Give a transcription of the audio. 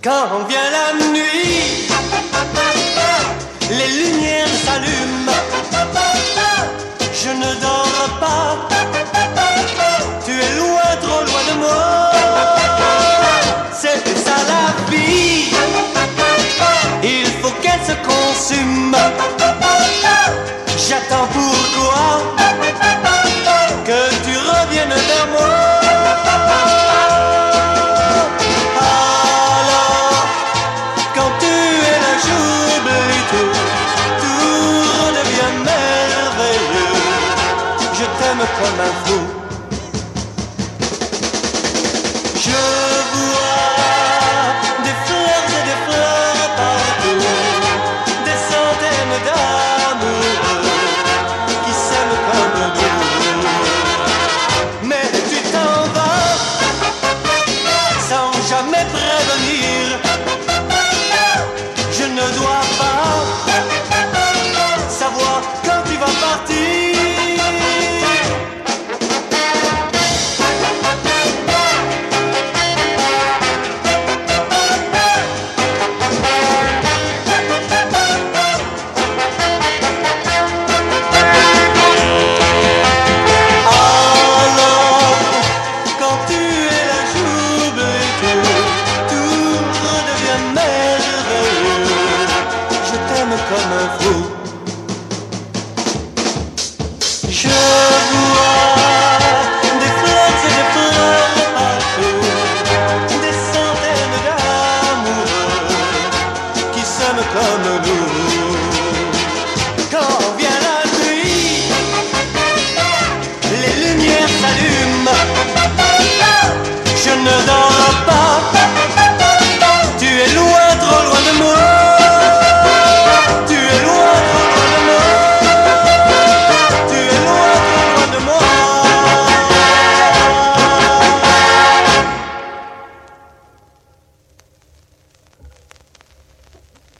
Quand vient la nuit, les lumières s'allument. Je ne dors pas, tu es loin, trop loin de moi. C'est ça la vie, il faut qu'elle se consume. J'attends pourquoi que tu reviennes vers moi. Alors, quand tu es là, j'oublie tout, tout redevient merveilleux. Je t'aime comme un fou. Je vois des fleurs et des fleurs partout, des centaines d'amoureux qui s'aiment comme nous. Mais tu t'en vas sans jamais prévenir. Je ne dois pas savoir quand tu vas partir. Comme un fou, je vois des fleurs et des fleurs partout, des centaines d'amoureux qui s'aiment comme nous.